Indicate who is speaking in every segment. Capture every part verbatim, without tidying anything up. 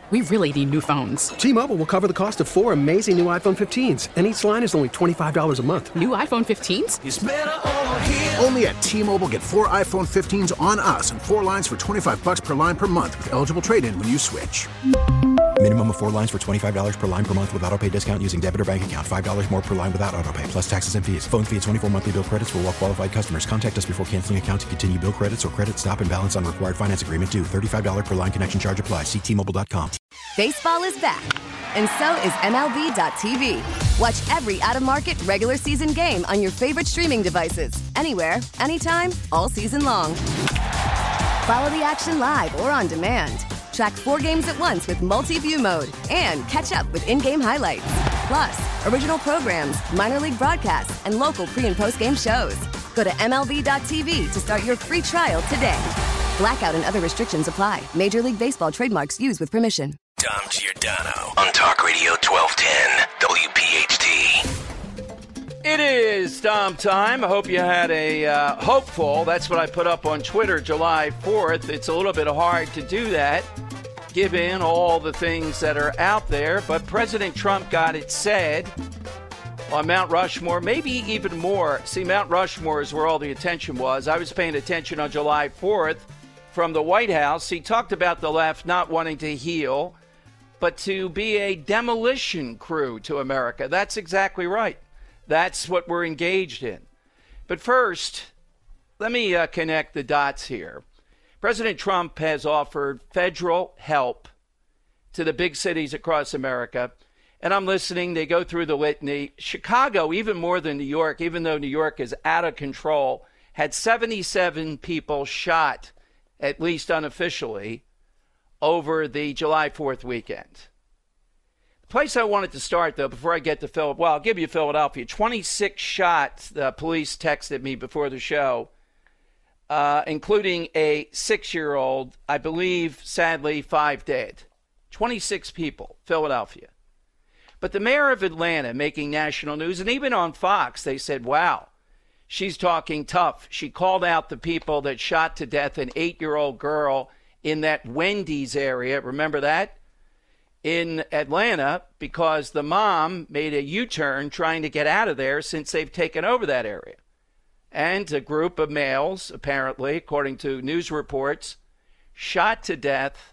Speaker 1: We really need new phones.
Speaker 2: T-Mobile will cover the cost of four amazing new iPhone fifteens, and each line is only twenty-five dollars a month.
Speaker 1: New iPhone fifteens?
Speaker 3: It's better over here.
Speaker 4: Only at T-Mobile, get four iPhone fifteens on us and four lines for twenty-five dollars per line per month with eligible trade-in when you switch.
Speaker 5: Minimum of four lines for twenty-five dollars per line per month with autopay discount using debit or bank account. five dollars more per line without autopay, plus taxes and fees. Phone fee at twenty-four monthly bill credits for well-qualified customers. Contact us before canceling account to continue bill credits or credit stop and balance on required finance agreement due. thirty-five dollars per line connection charge applies. See T Mobile dot com.
Speaker 6: Baseball is back, and so is M L B dot T V. Watch every out-of-market regular season game on your favorite streaming devices. Anywhere, anytime, all season long. Follow the action live or on demand. Track four games at once with multi-view mode and catch up with in-game highlights. Plus, original programs, minor league broadcasts, and local pre- and post-game shows. Go to M L B dot T V to start your free trial today. Blackout and other restrictions apply. Major League Baseball trademarks used with permission.
Speaker 3: Dom Giordano on Talk Radio twelve ten W P H T.
Speaker 7: It is Dom time. I hope you had a uh, hopeful, that's what I put up on Twitter, July fourth. It's a little bit hard to do that, given all the things that are out there. But President Trump got it said on Mount Rushmore, maybe even more. See, Mount Rushmore is where all the attention was. I was paying attention on July fourth from the White House. He talked about the left not wanting to heal, but to be a demolition crew to America. That's exactly right. That's what we're engaged in. But first, let me uh, connect the dots here. President Trump has offered federal help to the big cities across America. And I'm listening. They go through the litany. Chicago, even more than New York, even though New York is out of control, had seventy-seven people shot, at least unofficially, over the July fourth weekend. The place I wanted to start, though, before I get to Philadelphia, well, I'll give you Philadelphia. twenty-six shots, the police texted me before the show, uh, including a six-year-old, I believe, sadly, five dead. twenty-six people, Philadelphia. But the mayor of Atlanta making national news, and even on Fox, they said, wow, she's talking tough. She called out the people that shot to death an eight-year-old girl in that Wendy's area. Remember that? In Atlanta, because the mom made a U-turn trying to get out of there since they've taken over that area. And a group of males, apparently, according to news reports, shot to death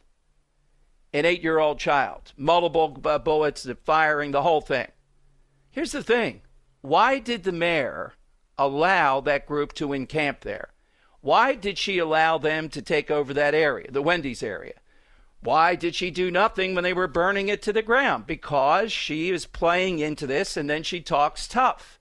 Speaker 7: an eight-year-old child. Multiple uh, bullets, firing, the whole thing. Here's the thing. Why did the mayor allow that group to encamp there? Why did she allow them to take over that area, the Wendy's area? Why did she do nothing when they were burning it to the ground? Because she is playing into this, and then she talks tough.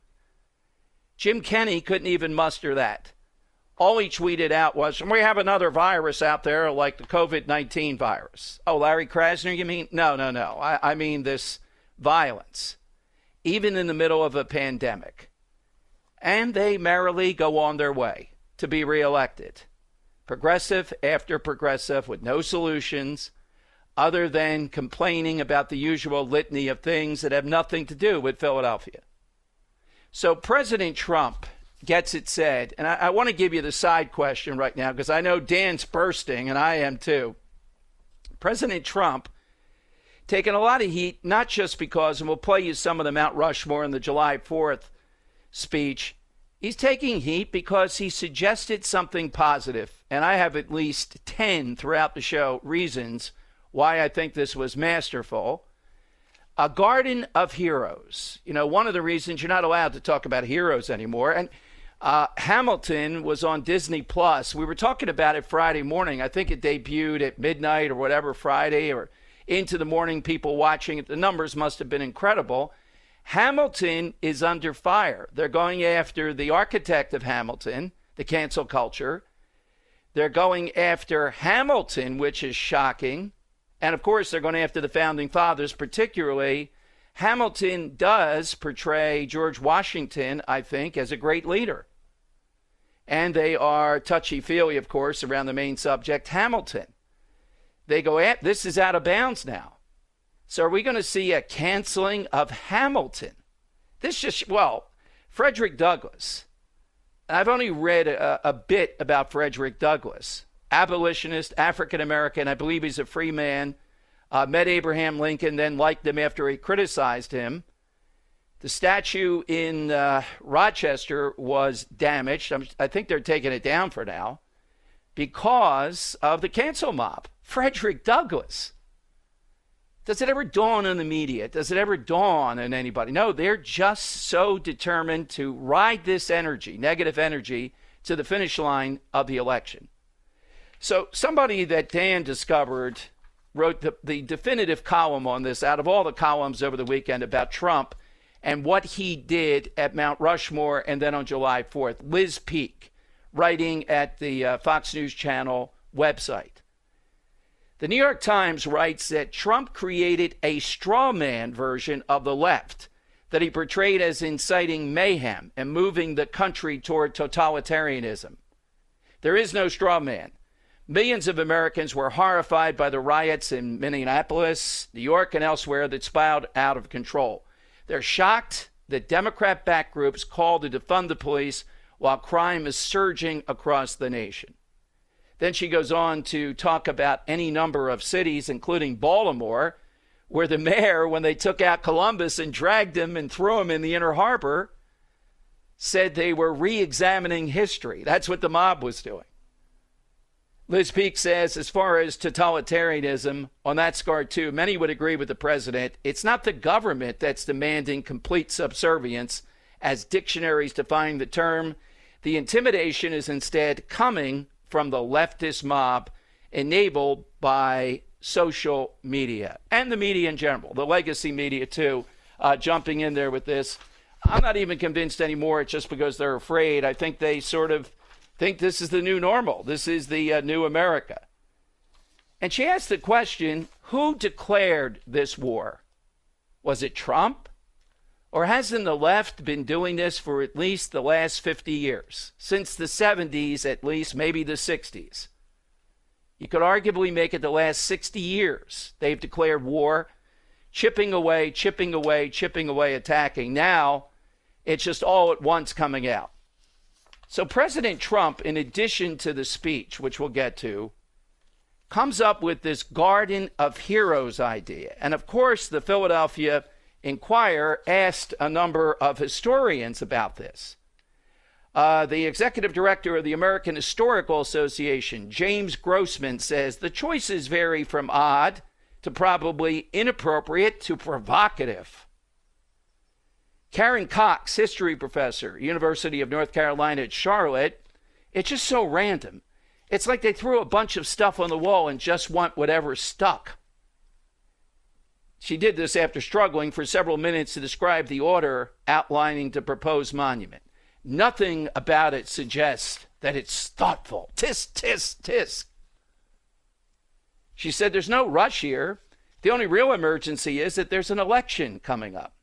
Speaker 7: Jim Kenney couldn't even muster that. All he tweeted out was, we have another virus out there like the covid nineteen virus. Oh, Larry Krasner, you mean? No, no, no. I, I mean this violence, even in the middle of a pandemic. And they merrily go on their way to be reelected. Progressive after progressive with no solutions other than complaining about the usual litany of things that have nothing to do with Philadelphia. So President Trump gets it said, and I, I want to give you the side question right now because I know Dan's bursting and I am too. President Trump taking a lot of heat, not just because, and we'll play you some of the Mount Rushmore in the July fourth speech, he's taking heat because he suggested something positive, and I have at least ten throughout the show reasons why I think this was masterful. A garden of heroes. You know, one of the reasons you're not allowed to talk about heroes anymore. And uh, Hamilton was on Disney Plus. We were talking about it Friday morning. I think it debuted at midnight or whatever Friday or into the morning, people watching it. The numbers must have been incredible. Hamilton is under fire. They're going after the architect of Hamilton, the cancel culture. They're going after Hamilton, which is shocking. And, of course, they're going after the Founding Fathers, particularly. Hamilton does portray George Washington, I think, as a great leader. And they are touchy-feely, of course, around the main subject, Hamilton. They go at, this is out of bounds now. So are we going to see a canceling of Hamilton? This just, well, Frederick Douglass. I've only read a, a bit about Frederick Douglass. Abolitionist, African-American. I believe he's a free man. uh, met Abraham Lincoln, then liked him after he criticized him. The statue in uh, Rochester was damaged. I'm, I think they're taking it down for now because of the cancel mob. Frederick Douglass. Does it ever dawn on the media? Does it ever dawn on anybody? No, they're just so determined to ride this energy, negative energy, to the finish line of the election. So somebody that Dan discovered wrote the, the definitive column on this out of all the columns over the weekend about Trump and what he did at Mount Rushmore and then on July fourth. Liz Peek, writing at the uh, Fox News Channel website. The New York Times writes that Trump created a straw man version of the left that he portrayed as inciting mayhem and moving the country toward totalitarianism. There is no straw man. Millions of Americans were horrified by the riots in Minneapolis, New York, and elsewhere that spiraled out of control. They're shocked that Democrat-backed groups call to defund the police while crime is surging across the nation. Then she goes on to talk about any number of cities, including Baltimore, where the mayor, when they took out Columbus and dragged him and threw him in the Inner Harbor, said they were re-examining history. That's what the mob was doing. Liz Peek says, as far as totalitarianism, on that score too, many would agree with the president. It's not the government that's demanding complete subservience, as dictionaries define the term. The intimidation is instead coming from the leftist mob, enabled by social media and the media in general, the legacy media too, uh, jumping in there with this. I'm not even convinced anymore it's just because they're afraid. I think they sort of think this is the new normal. This is the uh, new America. And she asked the question, who declared this war? Was it Trump? Or hasn't the left been doing this for at least the last fifty years? Since the seventies, at least, maybe the sixties. You could arguably make it the last sixty years. They've declared war, chipping away, chipping away, chipping away, attacking. Now, it's just all at once coming out. So President Trump, in addition to the speech, which we'll get to, comes up with this Garden of Heroes idea. And of course, the Philadelphia Inquirer asked a number of historians about this. Uh, the executive director of the American Historical Association, James Grossman, says the choices vary from odd to probably inappropriate to provocative. Karen Cox, history professor, University of North Carolina at Charlotte, it's just so random. It's like they threw a bunch of stuff on the wall and just want whatever stuck. She did this after struggling for several minutes to describe the order outlining the proposed monument. Nothing about it suggests that it's thoughtful. Tisk, tisk, tisk. She said there's no rush here. The only real emergency is that there's an election coming up.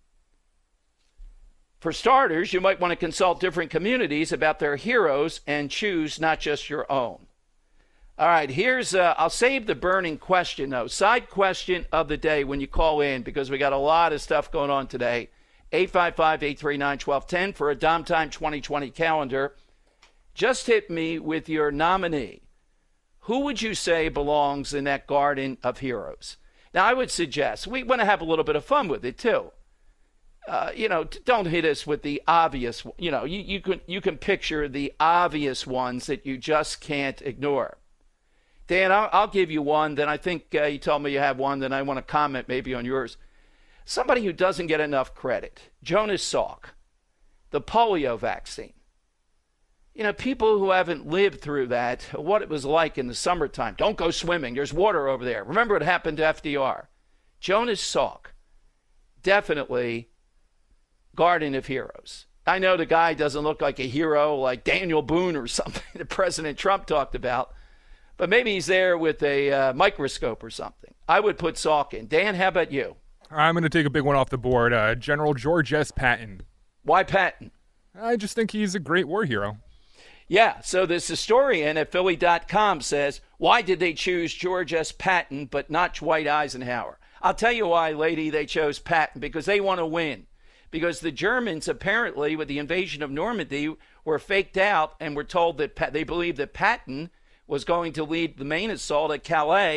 Speaker 7: For starters, you might want to consult different communities about their heroes and choose not just your own. All right, here's, uh, I'll save the burning question, though. Side question of the day when you call in, because we got a lot of stuff going on today. eight five five, eight three nine, one two one zero for a Dom Time twenty twenty calendar. Just hit me with your nominee. Who would you say belongs in that Garden of Heroes? Now, I would suggest we want to have a little bit of fun with it, too. Uh, you know, don't hit us with the obvious, you know, you, you, can, you can picture the obvious ones that you just can't ignore. Dan, I'll, I'll give you one. Then I think uh, you told me you have one. Then I want to comment maybe on yours. Somebody who doesn't get enough credit. Jonas Salk, the polio vaccine. You know, people who haven't lived through that, what it was like in the summertime. Don't go swimming. There's water over there. Remember what happened to F D R. Jonas Salk, definitely Garden of Heroes. I know the guy doesn't look like a hero like Daniel Boone or something that President Trump talked about. But maybe he's there with a uh, microscope or something. I would put Salk in. Dan, how about you?
Speaker 8: I'm going to take a big one off the board. Uh, General George S. Patton.
Speaker 7: Why Patton?
Speaker 8: I just think he's a great war hero.
Speaker 7: Yeah, so this historian at Philly dot com says, why did they choose George S. Patton but not Dwight Eisenhower? I'll tell you why, lady, they chose Patton. Because they want to win. Because the Germans apparently, with the invasion of Normandy, were faked out and were told that pa- they believed that Patton was going to lead the main assault at Calais,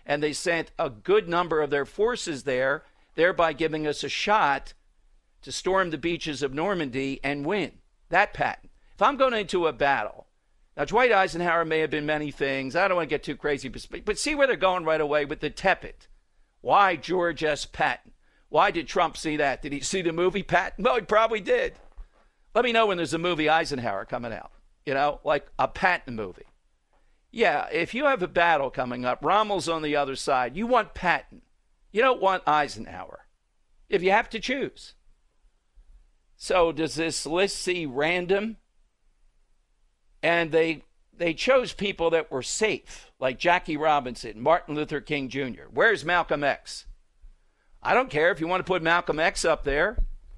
Speaker 7: and they sent a good number of their forces there, thereby giving us a shot to storm the beaches of Normandy and win. That Patton. If I'm going into a battle, now Dwight Eisenhower may have been many things. I don't want to get too crazy, but see where they're going right away with the tepid. Why George S. Patton? Why did Trump see that? Did he see the movie Patton? Well, he probably did. Let me know when there's a movie Eisenhower coming out, you know, like a Patton movie. Yeah, if you have a battle coming up, Rommel's on the other side, you want Patton. You don't want Eisenhower, if you have to choose. So does this list see random? And they they chose people that were safe, like Jackie Robinson, Martin Luther King Junior Where's Malcolm X? I don't care if you want to put Malcolm X up there.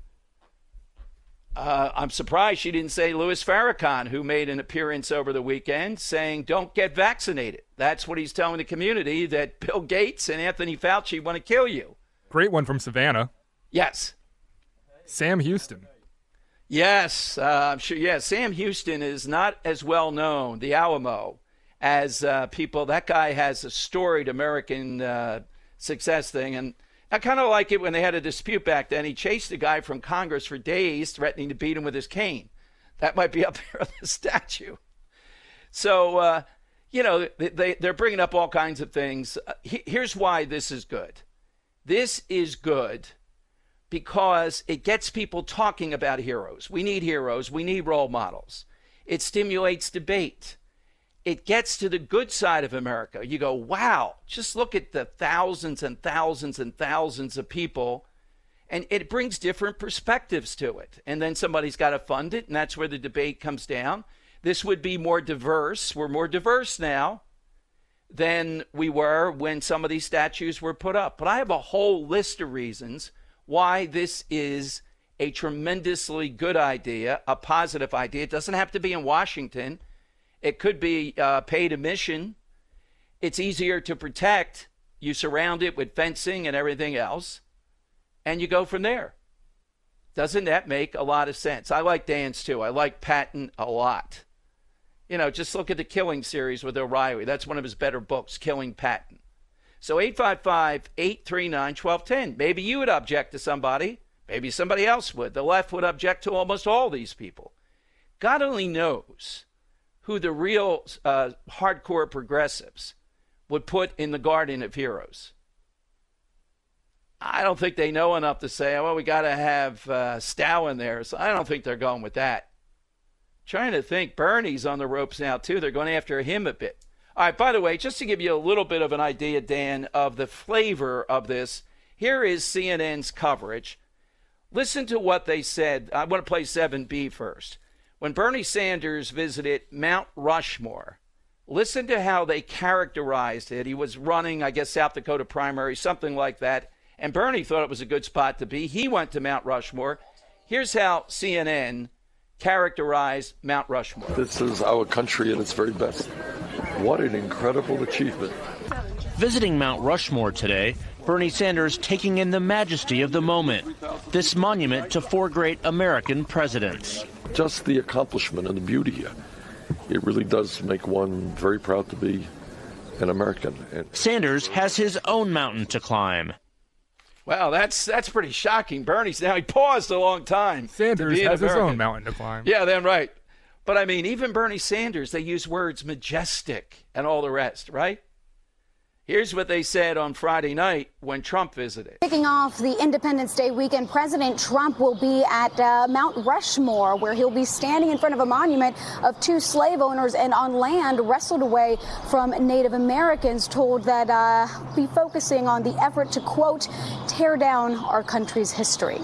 Speaker 7: Uh, I'm surprised she didn't say Louis Farrakhan, who made an appearance over the weekend saying, don't get vaccinated. That's what he's telling the community, that Bill Gates and Anthony Fauci want to kill you.
Speaker 8: Great one from Savannah.
Speaker 7: Yes.
Speaker 8: Sam Houston.
Speaker 7: Yes, uh, I'm sure. Yeah, Sam Houston is not as well known, the Alamo, as uh, people. That guy has a storied American uh, success thing. And I kind of like it when they had a dispute back then. He chased a guy from Congress for days, threatening to beat him with his cane. That might be up there on the statue. So, uh, you know, they, they're bringing up all kinds of things. Uh, he, here's why this is good. This is good because it gets people talking about heroes. We need heroes. We need role models. It stimulates debate. It gets to the good side of America. You go, wow, just look at the thousands and thousands and thousands of people. And it brings different perspectives to it. And then somebody's got to fund it, and that's where the debate comes down. This would be more diverse. We're more diverse now than we were when some of these statues were put up. But I have a whole list of reasons why this is a tremendously good idea, a positive idea. It doesn't have to be in Washington. It could be uh, paid admission. It's easier to protect. You surround it with fencing and everything else, and you go from there. Doesn't that make a lot of sense? I like Dan's too. I like Patton a lot. You know, just look at the Killing series with O'Reilly. That's one of his better books, Killing Patton. So eight five five, eight three nine, one two one zero. Maybe you would object to somebody. Maybe somebody else would. The left would object to almost all these people. God only knows who the real uh, hardcore progressives would put in the Garden of Heroes. I don't think they know enough to say, oh, well, we got to have uh, Stow in there. So I don't think they're going with that. Trying to think, Bernie's on the ropes now, too. They're going after him a bit. All right, by the way, just to give you a little bit of an idea, Dan, of the flavor of this, here is C N N's coverage. Listen to what they said. I want to play seven B first. When Bernie Sanders visited Mount Rushmore, listen to how they characterized it. He was running, I guess, South Dakota primary, something like that. And Bernie thought it was a good spot to be. He went to Mount Rushmore. Here's how C N N characterized Mount Rushmore.
Speaker 9: This is our country at its very best. What an incredible achievement.
Speaker 10: Visiting Mount Rushmore today, Bernie Sanders taking in the majesty of the moment. This monument to four great American presidents.
Speaker 9: Just the accomplishment and the beauty here. It really does make one very proud to be an American. And
Speaker 10: Sanders has his own mountain to climb.
Speaker 7: Wow, that's that's pretty shocking. Bernie's now, he paused a long time.
Speaker 8: Sanders has his own mountain to climb.
Speaker 7: Yeah, then right. But I mean, even Bernie Sanders, they use words majestic and all the rest, right? Here's what they said on Friday night when Trump visited.
Speaker 11: Kicking off the Independence Day weekend, President Trump will be at uh, Mount Rushmore, where he'll be standing in front of a monument of two slave owners and on land wrestled away from Native Americans, told that uh, be focusing on the effort to, quote, tear down our country's history.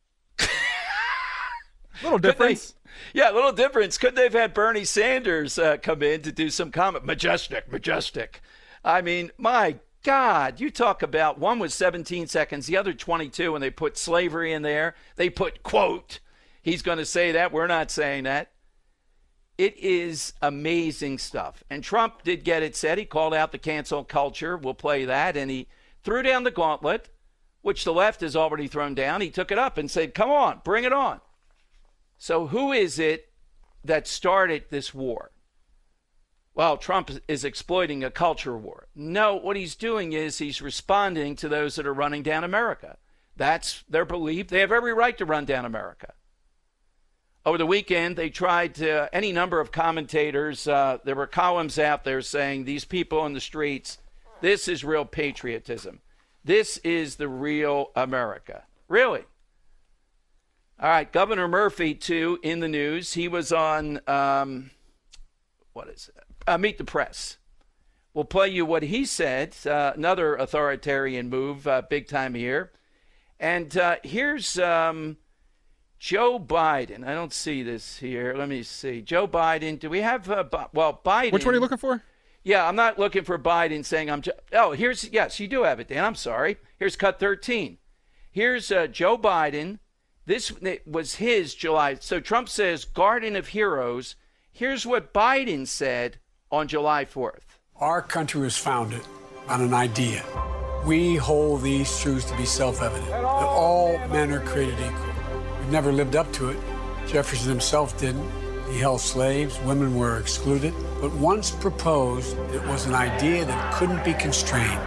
Speaker 8: Little difference.
Speaker 7: Yeah, a little difference. Could they have had Bernie Sanders uh, come in to do some comment? Majestic, majestic. I mean, my God, you talk about, one was seventeen seconds, the other twenty-two, and they put slavery in there. They put, quote, he's going to say that. We're not saying that. It is amazing stuff. And Trump did get it said. He called out the cancel culture. We'll play that. And he threw down the gauntlet, which the left has already thrown down. He took it up and said, come on, bring it on. So who is it that started this war? well, Trump is exploiting a culture war. No, what he's doing is he's responding to those that are running down America. That's their belief. They have every right to run down America. Over the weekend, they tried to, any number of commentators, uh, there were columns out there saying these people in the streets, this is real patriotism. This is the real America. Really? All right, Governor Murphy, too, in the news. He was on, um, what is it? Uh, Meet the Press. We'll play you what he said, uh, another authoritarian move, uh, big time here. And uh, here's um, Joe Biden. I don't see this here. Let me see. Joe Biden. Do we have, uh, Bi- well, Biden.
Speaker 8: Which one are you looking for?
Speaker 7: Yeah, I'm not looking for Biden saying I'm, jo- oh, here's, yes, you do have it, Dan. I'm sorry. Here's cut thirteen. Here's uh, Joe Biden. This was his July. So Trump says Garden of Heroes. Here's what Biden said on July fourth.
Speaker 12: Our country was founded on an idea. We hold these truths to be self-evident, that all men are created equal. We've never lived up to it. Jefferson himself didn't. He held slaves. Women were excluded. But once proposed, it was an idea that couldn't be constrained.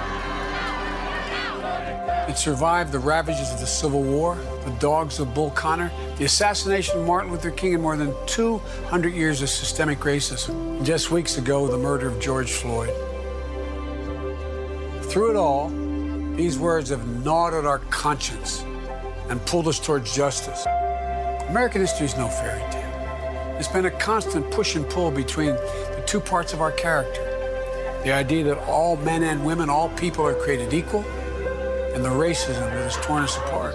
Speaker 12: It survived the ravages of the Civil War, the dogs of Bull Connor, the assassination of Martin Luther King, and more than two hundred years of systemic racism. And just weeks ago, the murder of George Floyd. Through it all, these words have gnawed at our conscience and pulled us towards justice. American history is no fairy tale. It's been a constant push and pull between the two parts of our character. The idea that all men and women, all people are created equal, and the racism that has torn us apart.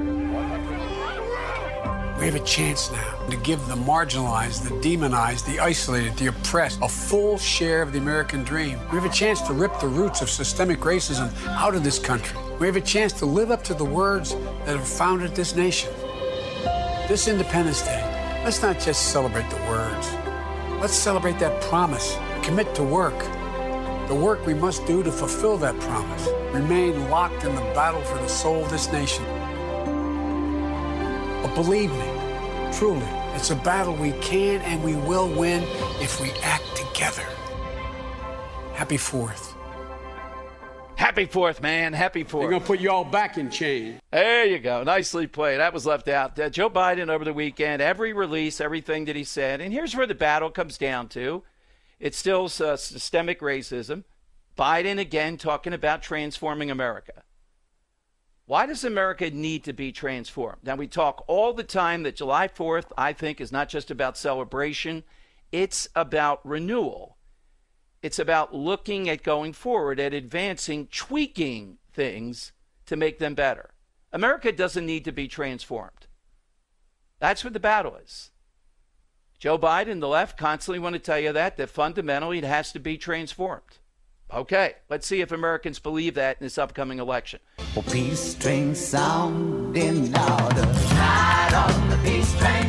Speaker 12: We have a chance now to give the marginalized, the demonized, the isolated, the oppressed a full share of the American dream. We have a chance to rip the roots of systemic racism out of this country. We have a chance to live up to the words that have founded this nation. This Independence Day, let's not just celebrate the words. Let's celebrate that promise, commit to work. The work we must do to fulfill that promise. Remain locked in the battle for the soul of this nation. But believe me, truly, it's a battle we can and we will win if we act together. Happy Fourth.
Speaker 7: Happy Fourth, man. Happy Fourth.
Speaker 12: They're going to put you all back in chains.
Speaker 7: There you go. Nicely played. That was left out. Uh, Joe Biden over the weekend, every release, everything that he said. And here's where the battle comes down to. It's still uh, systemic racism. Biden, again, talking about transforming America. Why does America need to be transformed? Now, we talk all the time that July fourth, I think, is not just about celebration. It's about renewal. It's about looking at going forward, at advancing, tweaking things to make them better. America doesn't need to be transformed. That's what the battle is. Joe Biden, the left, constantly want to tell you that, that fundamentally it has to be transformed. Okay, let's see if Americans believe that in this upcoming election.
Speaker 13: Oh, peace train sounding louder. Ride on the peace train.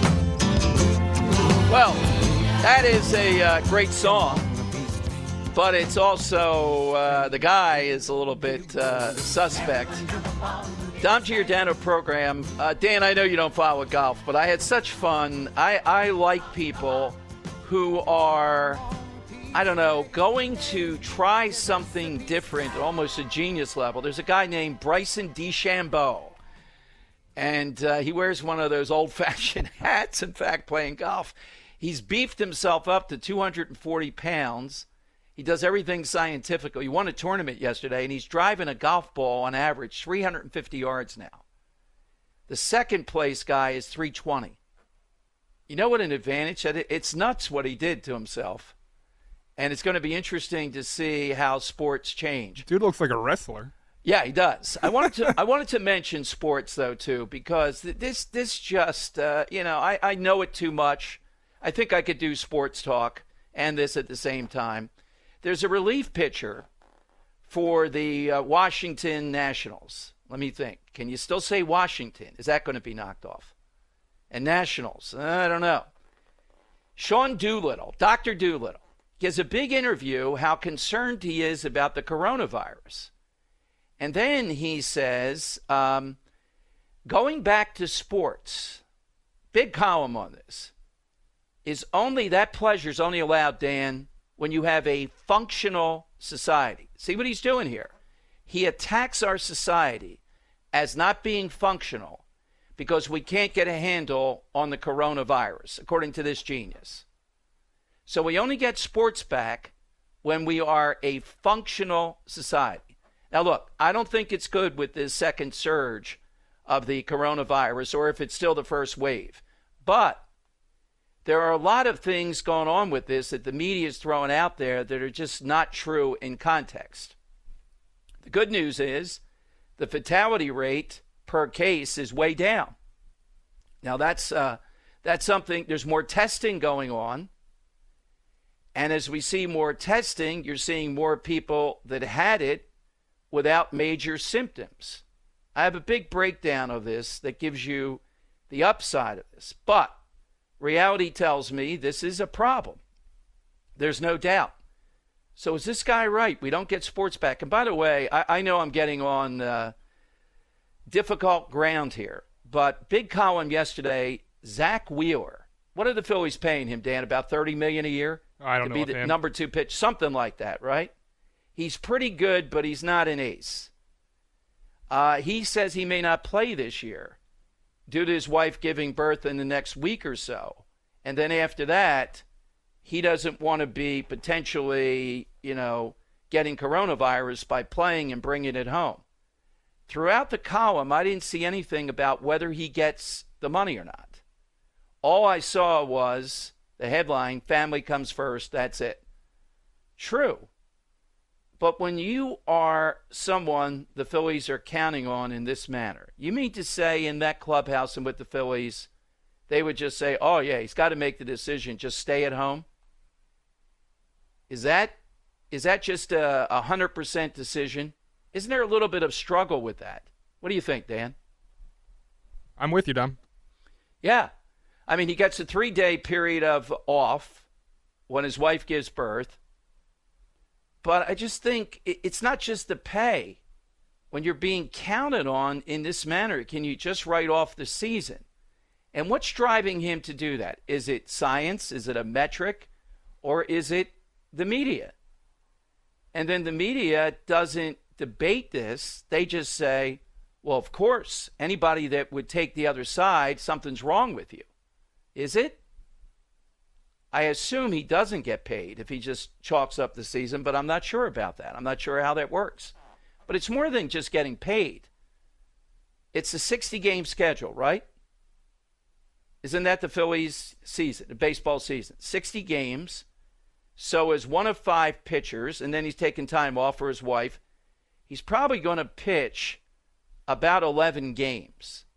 Speaker 7: Well, that is a uh, great song, but it's also, uh, the guy is a little bit uh, suspect. Dom Giordano program. Uh, Dan, I know you don't follow golf, but I had such fun. I, I like people who are, I don't know, going to try something different at almost a genius level. There's a guy named Bryson DeChambeau, and uh, he wears one of those old-fashioned hats, in fact, playing golf. He's beefed himself up to two hundred forty pounds. He does everything scientifically. He won a tournament yesterday, and he's driving a golf ball on average three hundred fifty yards now. The second place guy is three twenty. You know what an advantage? It's nuts what he did to himself. And it's going to be interesting to see how sports change.
Speaker 8: Dude looks like a wrestler.
Speaker 7: Yeah, he does. I wanted to I wanted to mention sports, though, too, because this this just, uh, you know, I, I know it too much. I think I could do sports talk and this at the same time. There's a relief pitcher for the uh, Washington Nationals. Let me think. Can you still say Washington? Is that going to be knocked off? And Nationals, I don't know. Sean Doolittle, Doctor Doolittle, gives a big interview how concerned he is about the coronavirus. And then he says, um, going back to sports, big column on this. is only that pleasure is only allowed, Dan, when you have a functional society. See what he's doing here? He attacks our society as not being functional because we can't get a handle on the coronavirus, according to this genius. So we only get sports back when we are a functional society. Now, look, I don't think it's good with this second surge of the coronavirus or if it's still the first wave. But there are a lot of things going on with this that the media is throwing out there that are just not true in context. The good news is the fatality rate per case is way down. Now, that's uh, that's something, there's more testing going on. And as we see more testing, you're seeing more people that had it without major symptoms. I have a big breakdown of this that gives you the upside of this. But reality tells me this is a problem. There's no doubt. So is this guy right? We don't get sports back. And by the way, I, I know I'm getting on uh, difficult ground here, but big column yesterday, Zach Wheeler. What are the Phillies paying him, Dan? About thirty million dollars a year?
Speaker 8: I don't
Speaker 7: to
Speaker 8: know.
Speaker 7: be the
Speaker 8: him.
Speaker 7: number two pitch, something like that, right? He's pretty good, but he's not an ace. Uh, he says he may not play this year due to his wife giving birth in the next week or so. And then after that, he doesn't want to be potentially, you know, getting coronavirus by playing and bringing it home. Throughout the column, I didn't see anything about whether he gets the money or not. All I saw was the headline, family comes first, that's it. True. But when you are someone the Phillies are counting on in this manner, you mean to say in that clubhouse and with the Phillies, they would just say, oh, yeah, he's got to make the decision, just stay at home? Is that is that just a one hundred percent decision? Isn't there a little bit of struggle with that? What do you think, Dan?
Speaker 8: I'm with you, Dom.
Speaker 7: Yeah. I mean, he gets a three-day period of off when his wife gives birth. But I just think it's not just the pay. When you're being counted on in this manner, can you just write off the season? And what's driving him to do that? Is it science? Is it a metric? Or is it the media? And then the media doesn't debate this. They just say, well, of course, anybody that would take the other side, something's wrong with you. Is it? I assume he doesn't get paid if he just chalks up the season, but I'm not sure about that. I'm not sure how that works. But it's more than just getting paid. It's a sixty-game schedule, right? Isn't that the Phillies' season, the baseball season? sixty games. So as one of five pitchers, and then he's taking time off for his wife, he's probably going to pitch about eleven games.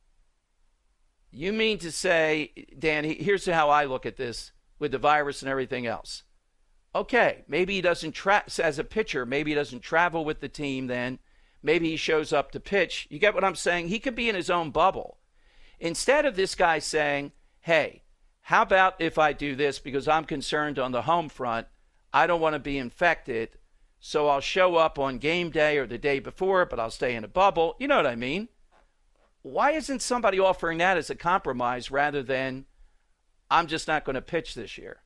Speaker 7: You mean to say, Dan, here's how I look at this with the virus and everything else. Okay, maybe he doesn't, tra- as a pitcher, maybe he doesn't travel with the team then. Maybe he shows up to pitch. You get what I'm saying? He could be in his own bubble. Instead of this guy saying, hey, how about if I do this because I'm concerned on the home front, I don't want to be infected, so I'll show up on game day or the day before, but I'll stay in a bubble. You know what I mean? Why isn't somebody offering that as a compromise rather than I'm just not going to pitch this year?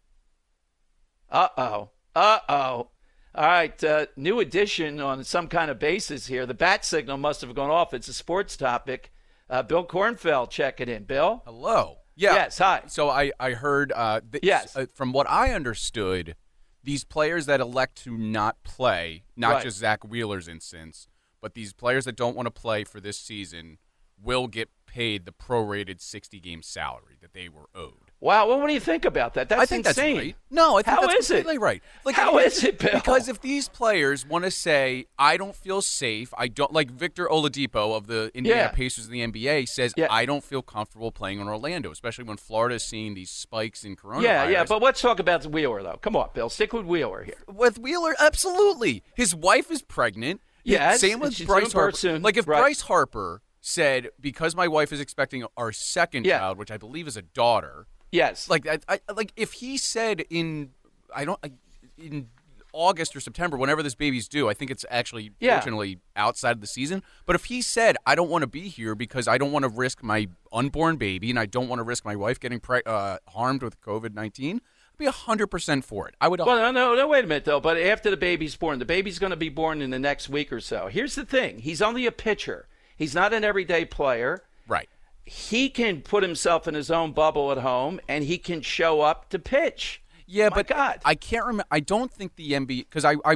Speaker 7: Uh-oh. Uh-oh. All right, uh, new edition on some kind of basis here. The bat signal must have gone off. It's a sports topic. Uh, Bill Kornfeld checking in. Bill?
Speaker 14: Hello. Yeah.
Speaker 7: Yes, hi.
Speaker 14: So I, I heard, uh, th-
Speaker 7: yes.
Speaker 14: uh, from what I understood, these players that elect to not play, not
Speaker 7: right.
Speaker 14: just Zach Wheeler's instance, but these players that don't want to play for this season will get paid the prorated sixty-game salary that they were owed.
Speaker 7: Wow, well, what do you think about that? That's
Speaker 14: I think
Speaker 7: insane.
Speaker 14: That's right. No, I think
Speaker 7: How
Speaker 14: that's
Speaker 7: is it?
Speaker 14: completely right. Like,
Speaker 7: How
Speaker 14: I,
Speaker 7: is it, Bill?
Speaker 14: Because if these players want to say, I don't feel safe, I don't, like Victor Oladipo of the Indiana
Speaker 7: Yeah.
Speaker 14: Pacers in the N B A says,
Speaker 7: Yeah.
Speaker 14: I don't feel comfortable playing in Orlando, especially when Florida is seeing these spikes in coronavirus.
Speaker 7: Yeah, yeah, but let's talk about Wheeler, though. Come on, Bill. Stick with Wheeler here.
Speaker 14: With Wheeler, absolutely. His wife is pregnant.
Speaker 7: Yes,
Speaker 14: Same with
Speaker 7: she's
Speaker 14: Bryce
Speaker 7: doing
Speaker 14: Harper.
Speaker 7: birth soon.
Speaker 14: Like if
Speaker 7: Right.
Speaker 14: Bryce Harper said, because my wife is expecting our second
Speaker 7: Yeah.
Speaker 14: child, which I believe is a daughter.
Speaker 7: Yes.
Speaker 14: Like I, I like if he said in I don't I, in August or September, whenever this baby's due. I think it's actually,
Speaker 7: Yeah.
Speaker 14: fortunately, outside of the season. But if he said, I don't want to be here because I don't want to risk my unborn baby and I don't want to risk my wife getting pre- uh, harmed with covid nineteen, I'd be one hundred percent for it. I would.
Speaker 7: Well, no, no, no, wait a minute, though. But after the baby's born, the baby's going to be born in the next week or so. Here's the thing. He's only a pitcher. He's not an everyday player.
Speaker 14: Right.
Speaker 7: He can put himself in his own bubble at home, and he can show up to pitch.
Speaker 14: Yeah,
Speaker 7: My
Speaker 14: but
Speaker 7: God.
Speaker 14: I can't remember. I don't think the N B A, because I, I,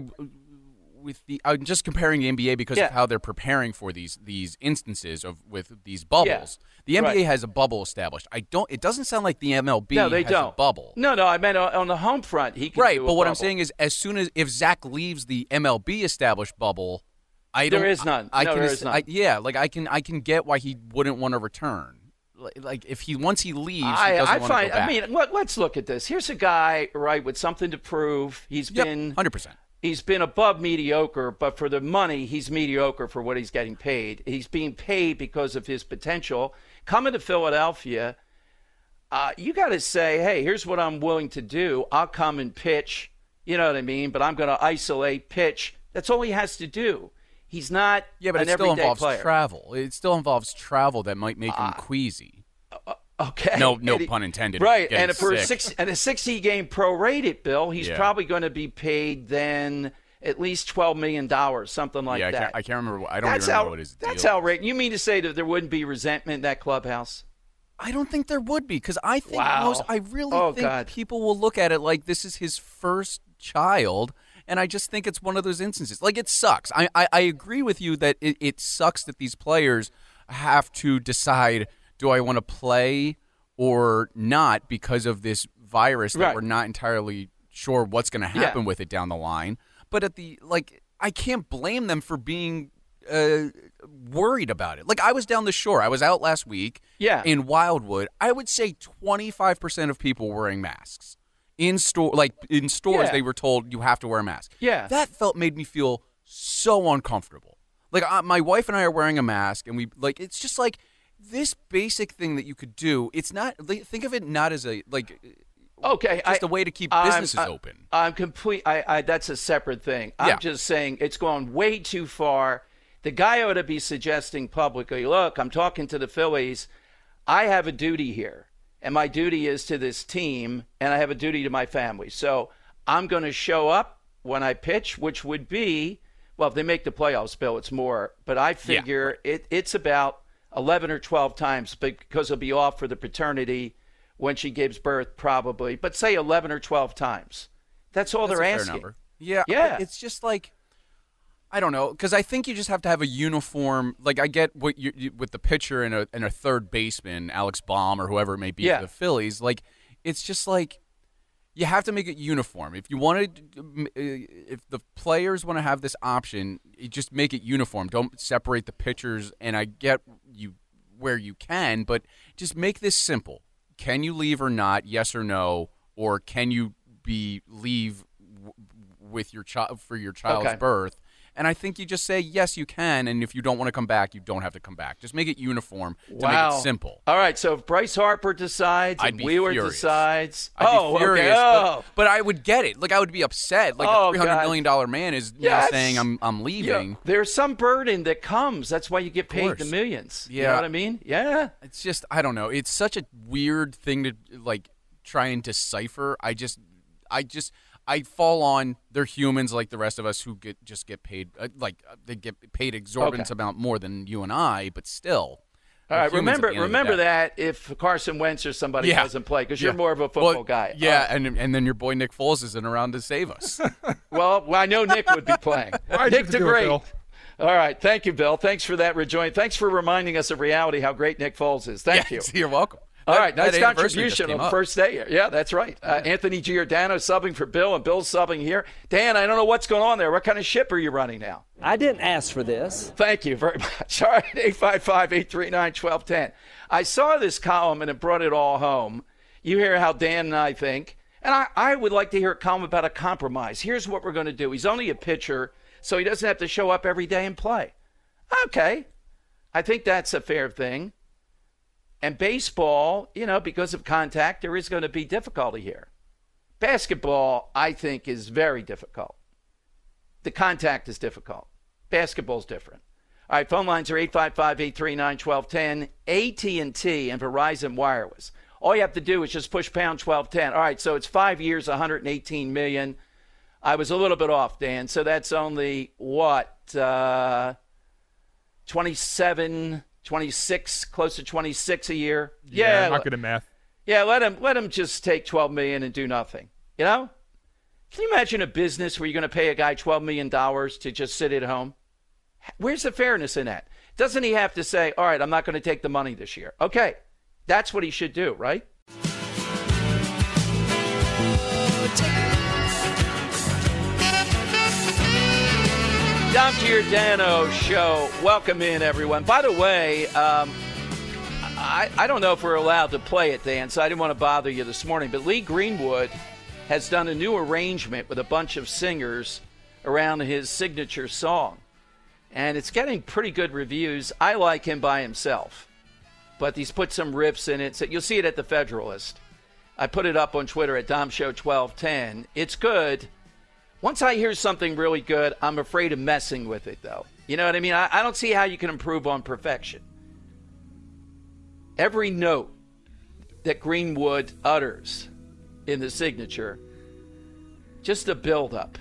Speaker 14: with the, I'm just comparing the N B A because
Speaker 7: Yeah.
Speaker 14: of how they're preparing for these these instances of with these bubbles.
Speaker 7: Yeah.
Speaker 14: The N B A
Speaker 7: Right.
Speaker 14: has a bubble established. I don't. It doesn't sound like the M L B
Speaker 7: No, they
Speaker 14: has
Speaker 7: don't.
Speaker 14: a bubble.
Speaker 7: No, no, I meant on on the home front. He can
Speaker 14: Right,
Speaker 7: do a
Speaker 14: but what I'm
Speaker 7: bubble.
Speaker 14: saying is, as soon as if Zach leaves the M L B established bubble, I don't.
Speaker 7: There is none.
Speaker 14: I, I
Speaker 7: No,
Speaker 14: can,
Speaker 7: there is none.
Speaker 14: I, yeah, like I can, I can get why he wouldn't want to return. Like, like if he once he leaves,
Speaker 7: I,
Speaker 14: he doesn't
Speaker 7: I
Speaker 14: want
Speaker 7: find.
Speaker 14: to go back.
Speaker 7: I mean, let, let's look at this. Here's a guy, right, with something to prove. He's
Speaker 14: Yep,
Speaker 7: been
Speaker 14: one hundred percent.
Speaker 7: He's been above mediocre, but for the money, he's mediocre for what he's getting paid. He's being paid because of his potential. Coming to Philadelphia, uh, you got to say, hey, here's what I'm willing to do. I'll come and pitch. You know what I mean? But I'm going to isolate, pitch. That's all he has to do. He's not
Speaker 14: Yeah, but
Speaker 7: an
Speaker 14: it still
Speaker 7: everyday
Speaker 14: involves
Speaker 7: player.
Speaker 14: travel. It still involves travel that might make him queasy.
Speaker 7: Okay.
Speaker 14: No, no
Speaker 7: And he-
Speaker 14: pun intended.
Speaker 7: Right,
Speaker 14: Getting
Speaker 7: and for a
Speaker 14: sick.
Speaker 7: six and a sixty game prorated bill, he's
Speaker 14: Yeah.
Speaker 7: probably going to be paid then at least twelve million dollars, something like
Speaker 14: yeah, I
Speaker 7: that.
Speaker 14: can't, I can't remember. What, I don't
Speaker 7: that's
Speaker 14: even
Speaker 7: out,
Speaker 14: remember what his deal
Speaker 7: That's
Speaker 14: is.
Speaker 7: outrageous. You mean to say that there wouldn't be resentment in that clubhouse?
Speaker 14: I don't think there would be because I think
Speaker 7: Wow.
Speaker 14: most. I really
Speaker 7: Oh,
Speaker 14: think
Speaker 7: God.
Speaker 14: people will look at it like this is his first child, and I just think it's one of those instances. Like it sucks. I I, I agree with you that it, it sucks that these players have to decide: do I want to play or not because of this virus that
Speaker 7: Right.
Speaker 14: we're not entirely sure what's going to happen
Speaker 7: Yeah.
Speaker 14: with it down the line. But at the like, I can't blame them for being uh, worried about it. Like I was down the shore. I was out last week.
Speaker 7: Yeah.
Speaker 14: In Wildwood, I would say twenty-five percent of people wearing masks in store. Like in stores,
Speaker 7: Yeah.
Speaker 14: they were told you have to wear a mask.
Speaker 7: Yeah.
Speaker 14: That felt made me feel so uncomfortable. Like I, my wife and I are wearing a mask, and we like it's just like this basic thing that you could do. It's not. Like, think of it not as a like.
Speaker 7: Okay,
Speaker 14: just
Speaker 7: I-
Speaker 14: a way to keep
Speaker 7: I'm-
Speaker 14: businesses
Speaker 7: I-
Speaker 14: open.
Speaker 7: I'm complete. I, I that's a separate thing. I'm
Speaker 14: Yeah.
Speaker 7: just saying it's gone way too far. The guy ought to be suggesting publicly, look, I'm talking to the Phillies. I have a duty here, and my duty is to this team, and I have a duty to my family. So I'm going to show up when I pitch, which would be, well, if they make the playoffs, Bill, it's more. But I figure it, it's about eleven or twelve times because he'll be off for the paternity when she gives birth, probably. But say eleven or twelve times. That's all
Speaker 14: That's
Speaker 7: they're
Speaker 14: a fair
Speaker 7: asking.
Speaker 14: number. Yeah,
Speaker 7: Yeah.
Speaker 14: It's just like I don't know because I think you just have to have a uniform. Like I get what you, you with the pitcher and a and a third baseman, Alex Baum or whoever it may be
Speaker 7: Yeah.
Speaker 14: for the Phillies. Like it's just like you have to make it uniform. If you wanted, if the players want to have this option, you just make it uniform. Don't separate the pitchers. And I get you where you can, but just make this simple. Can you leave or not? Yes or no? Or can you be leave w- with your child for your child's
Speaker 7: Okay.
Speaker 14: birth? And I think you just say yes, you can. And if you don't want to come back, you don't have to come back. Just make it uniform to
Speaker 7: Wow.
Speaker 14: make it simple.
Speaker 7: All right, so if Bryce Harper decides
Speaker 14: I'd
Speaker 7: and
Speaker 14: be
Speaker 7: Wheeler
Speaker 14: furious.
Speaker 7: decides,
Speaker 14: I'd
Speaker 7: oh,
Speaker 14: be furious,
Speaker 7: okay.
Speaker 14: but,
Speaker 7: oh.
Speaker 14: but I would get it. Like I would be upset. Like
Speaker 7: Oh,
Speaker 14: a three hundred
Speaker 7: God.
Speaker 14: million dollar man is
Speaker 7: Yes.
Speaker 14: now saying I'm I'm
Speaker 7: Yeah,
Speaker 14: leaving.
Speaker 7: there's some burden that comes. That's why you get paid the
Speaker 14: course.
Speaker 7: millions. You
Speaker 14: Yeah.
Speaker 7: know what I mean? Yeah.
Speaker 14: It's just I don't know. It's such a weird thing to like try and decipher. I just I just I fall on they're humans like the rest of us who get just get paid uh, like uh, they get paid exorbitant
Speaker 7: Okay.
Speaker 14: amount more than you and I, but still.
Speaker 7: All
Speaker 14: they're
Speaker 7: right,
Speaker 14: humans at
Speaker 7: remember
Speaker 14: the end of the
Speaker 7: remember
Speaker 14: day.
Speaker 7: that if Carson Wentz or somebody
Speaker 14: Yeah.
Speaker 7: doesn't play, because
Speaker 14: Yeah.
Speaker 7: you're more of a football
Speaker 14: Well,
Speaker 7: guy.
Speaker 14: Yeah,
Speaker 7: Uh,
Speaker 14: and and then your boy Nick Foles isn't around to save us.
Speaker 7: well, well, I know Nick would be playing.
Speaker 8: Why'd
Speaker 7: Nick
Speaker 8: you
Speaker 7: the
Speaker 8: do it,
Speaker 7: Great.
Speaker 8: Bill?
Speaker 7: All right, thank you, Bill. Thanks for that rejoin. Thanks for reminding us of reality how great Nick Foles is. Thank you.
Speaker 14: Yes, You're welcome.
Speaker 7: All
Speaker 14: That-
Speaker 7: right,
Speaker 14: that
Speaker 7: nice
Speaker 14: anniversary just
Speaker 7: contribution
Speaker 14: came
Speaker 7: on the
Speaker 14: up.
Speaker 7: first day. Yeah, that's right. Uh, Anthony Giordano subbing for Bill, and Bill's subbing here. Dan, I don't know what's going on there. What kind of ship are you running now?
Speaker 15: I didn't ask for this.
Speaker 7: Thank you very much. All right, eight five five, eight three nine, one two one zero. I saw this column, and it brought it all home. You hear how Dan and I think. And I, I would like to hear a column about a compromise. Here's what we're going to do. He's only a pitcher, so he doesn't have to show up every day and play. Okay. I think that's a fair thing. And baseball, you know, because of contact, there is going to be difficulty here. Basketball, I think, is very difficult. the contact is difficult. Basketball's different. All right, phone lines are eight five five, eight three nine, one two one zero. A T and T and Verizon Wireless. All you have to do is just push pound twelve ten. All right, so it's five years, one hundred eighteen million dollars. I was a little bit off, Dan. So that's only, what, uh, twenty-seven, twenty-six, close to twenty-six a year?
Speaker 8: Yeah,
Speaker 7: yeah
Speaker 8: I'm not good at math.
Speaker 7: Yeah, let him, let him just take twelve million dollars and do nothing. You know? Can you imagine a business where you're going to pay a guy twelve million dollars to just sit at home? Where's the fairness in that? Doesn't he have to say, all right, I'm not going to take the money this year? Okay, that's what he should do, right? Dom Giordano Show. Welcome in, everyone. By the way, um, I, I don't know if we're allowed to play it, Dan, so I didn't want to bother you this morning, but Lee Greenwood has done a new arrangement with a bunch of singers around his signature song. And it's getting pretty good reviews. I like him by himself. But he's put some riffs in it. So you'll see it at the Federalist. I put it up on Twitter at Dom Show twelve ten. It's good. Once I hear something really good, I'm afraid of messing with it, though. You know what I mean? I, I don't see how you can improve on perfection. Every note that Greenwood utters in the signature, just a build-up.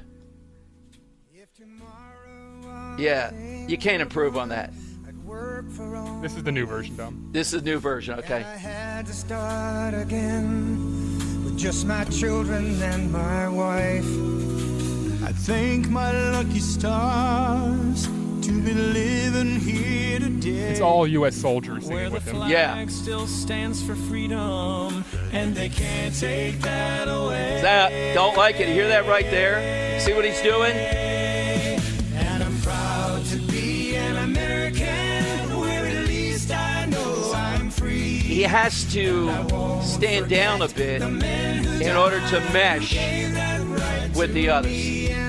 Speaker 7: Yeah, you can't improve on that.
Speaker 8: This is the new version, Dom.
Speaker 7: This is the new version, okay.
Speaker 16: I had to start again with just my children and my wife. I thank my lucky stars to be living here today.
Speaker 8: It's all U S soldiers singing with him.
Speaker 7: Yeah.
Speaker 16: Still stands for freedom, and they can't take that away.
Speaker 7: That, don't like it. You hear that right there? See what he's doing?
Speaker 16: And I'm proud to be an American, where at least I know I'm free.
Speaker 7: He has to stand down a bit in order to mesh with the others.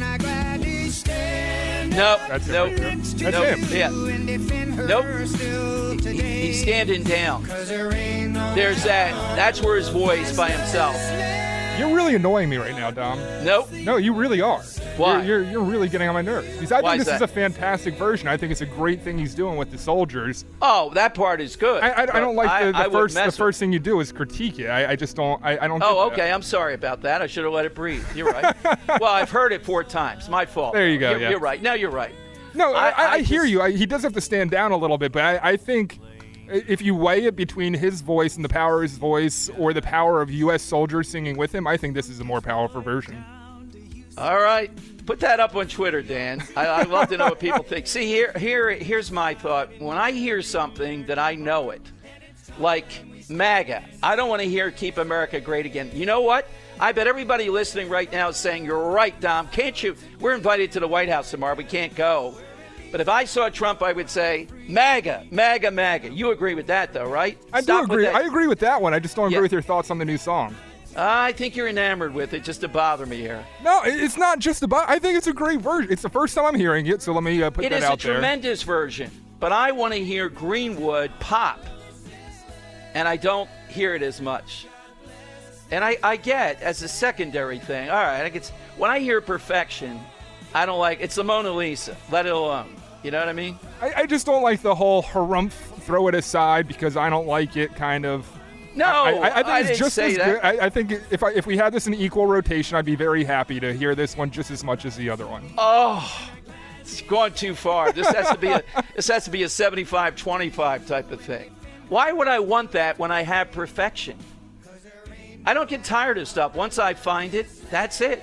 Speaker 7: Nope.
Speaker 8: That's
Speaker 7: nope.
Speaker 8: him. That's
Speaker 7: nope.
Speaker 8: him.
Speaker 7: Yeah. Nope. He, he's standing down. There's that. That's where his voice by himself.
Speaker 8: You're really annoying me right now, Dom.
Speaker 7: Nope.
Speaker 8: No, you really are.
Speaker 7: Why?
Speaker 8: You're, you're, you're really getting on my nerves. Because I
Speaker 7: Why
Speaker 8: think
Speaker 7: is
Speaker 8: this is,
Speaker 7: that?
Speaker 8: a fantastic version. I think it's a great thing he's doing with the soldiers.
Speaker 7: Oh, that part is good.
Speaker 8: I, I, I don't like the, the
Speaker 7: I, I
Speaker 8: first the
Speaker 7: mess
Speaker 8: first thing you do is critique it. I, I just don't. I, I don't.
Speaker 7: Oh,
Speaker 8: get
Speaker 7: okay.
Speaker 8: that.
Speaker 7: I'm sorry about that. I should have let it breathe. You're right. Well, I've heard it four times. My fault.
Speaker 8: There you go.
Speaker 7: You're,
Speaker 8: yeah.
Speaker 7: you're right. No, you're right.
Speaker 8: No, I, I, I, I hear
Speaker 7: just,
Speaker 8: you. I, he does have to stand down a little bit, but I, I think if you weigh it between his voice and the power of his voice or the power of U S soldiers singing with him, I think this is a more powerful version.
Speaker 7: All right. Put that up on Twitter, Dan. I, I'd love to know what people think. See, here, here, here's my thought. When I hear something that I know it, like MAGA, I don't want to hear Keep America Great Again. You know what? I bet everybody listening right now is saying, you're right, Dom. Can't you? We're invited to the White House tomorrow. We can't go. But if I saw Trump, I would say, MAGA, MAGA, MAGA. You agree with that, though, right?
Speaker 8: I
Speaker 7: Stop
Speaker 8: do agree.
Speaker 7: with
Speaker 8: I
Speaker 7: that.
Speaker 8: agree with that one. I just don't
Speaker 7: Yeah.
Speaker 8: agree with your thoughts on the new song.
Speaker 7: I think you're enamored with it just to bother me here.
Speaker 8: No, it- it's not just about. I think it's a great version. It's the first time I'm hearing it, so let me uh, put
Speaker 7: It
Speaker 8: that
Speaker 7: is
Speaker 8: out
Speaker 7: a
Speaker 8: there.
Speaker 7: tremendous version, but I want to hear Greenwood pop, and I don't hear it as much. And I, I get as a secondary thing. All right, I get, when I hear perfection, I don't like it's the Mona Lisa. Let it alone. You know what I mean?
Speaker 8: I, I just don't like the whole harumph, throw it aside because I don't like it kind of.
Speaker 7: No,
Speaker 8: I, I, I think
Speaker 7: I
Speaker 8: it's
Speaker 7: didn't
Speaker 8: just
Speaker 7: say
Speaker 8: as
Speaker 7: that.
Speaker 8: good. I, I think if I, if we had this in equal rotation, I'd be very happy to hear this one just as much as the other one.
Speaker 7: Oh, it's gone too far. This has to be a this has to be a seventy-five twenty-five type of thing. Why would I want that when I have perfection? I don't get tired of stuff. Once I find it, that's it.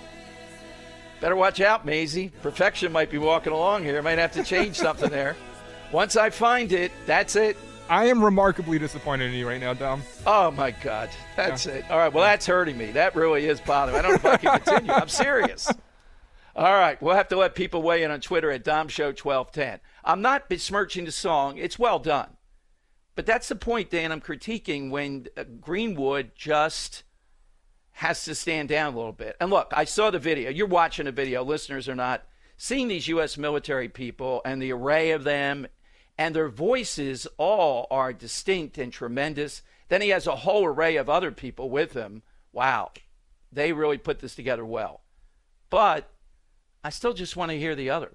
Speaker 7: Better watch out, Maisie. Perfection might be walking along here. Might have to change something there. Once I find it, that's it.
Speaker 8: I am remarkably disappointed in you right now, Dom.
Speaker 7: Oh, my God. That's
Speaker 8: Yeah.
Speaker 7: it. All right. Well, that's hurting me. That really is bothering me. I don't know if I can continue. I'm serious. All right. We'll have to let people weigh in on Twitter at Dom Show twelve ten. I'm not besmirching the song. It's well done. But that's the point, Dan, I'm critiquing when uh, Greenwood just has to stand down a little bit. And look, I saw the video. You're watching the video. Listeners are not. Seeing these U S military people and the array of them, and their voices all are distinct and tremendous. Then he has a whole array of other people with him. Wow. They really put this together well. But I still just want to hear the other.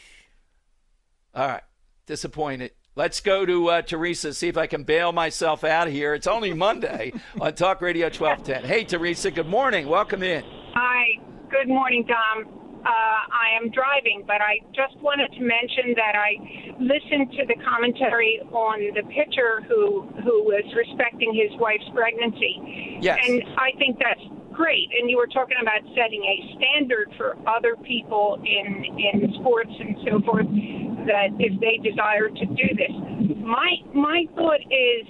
Speaker 7: All right. Disappointed. Let's go to uh, Teresa, see if I can bail myself out of here. It's only Monday on Talk Radio twelve ten. Hey, Teresa, good morning. Welcome in.
Speaker 17: Hi. Good morning, Tom. Uh, I am driving, but I just wanted to mention that I listened to the commentary on the pitcher who who was respecting his wife's pregnancy.
Speaker 7: Yes.
Speaker 17: And I think that's great. And you were talking about setting a standard for other people in in sports and so forth, that if they desire to do this. My my thought is,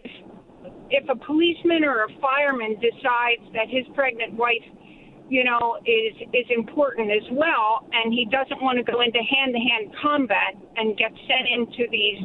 Speaker 17: if a policeman or a fireman decides that his pregnant wife, you know, is is important as well, and he doesn't want to go into hand-to-hand combat and get sent into these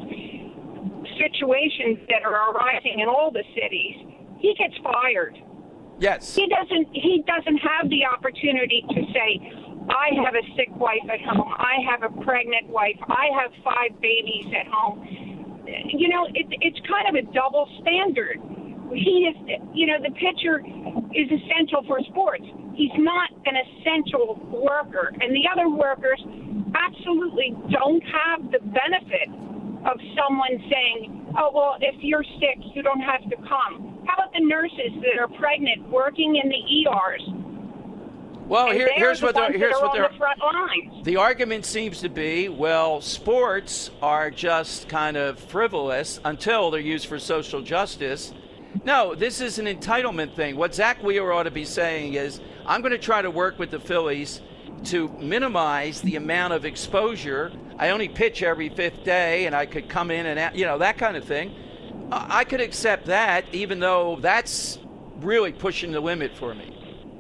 Speaker 17: situations that are arising in all the cities, he gets fired.
Speaker 7: Yes.
Speaker 17: He doesn't he doesn't have the opportunity to say, I have a sick wife at home, I have a pregnant wife, I have five babies at home. You know, it, it's kind of a double standard. He is, you know, the pitcher is essential for sports. He's not an essential worker. And the other workers absolutely don't have the benefit of someone saying, oh, well, if you're sick, you don't have to come. How about the nurses that are pregnant working in the E Rs?
Speaker 7: Well, here, here's
Speaker 17: the
Speaker 7: what they're,
Speaker 17: ones
Speaker 7: here's
Speaker 17: that are
Speaker 7: what
Speaker 17: on
Speaker 7: they're,
Speaker 17: the front lines.
Speaker 7: the argument seems to be, well, sports are just kind of frivolous until they're used for social justice. No, this is an entitlement thing. What Zach Wheeler ought to be saying is, I'm going to try to work with the Phillies to minimize the amount of exposure. I only pitch every fifth day, and I could come in and out, you know, that kind of thing. I could accept that, even though that's really pushing the limit for me.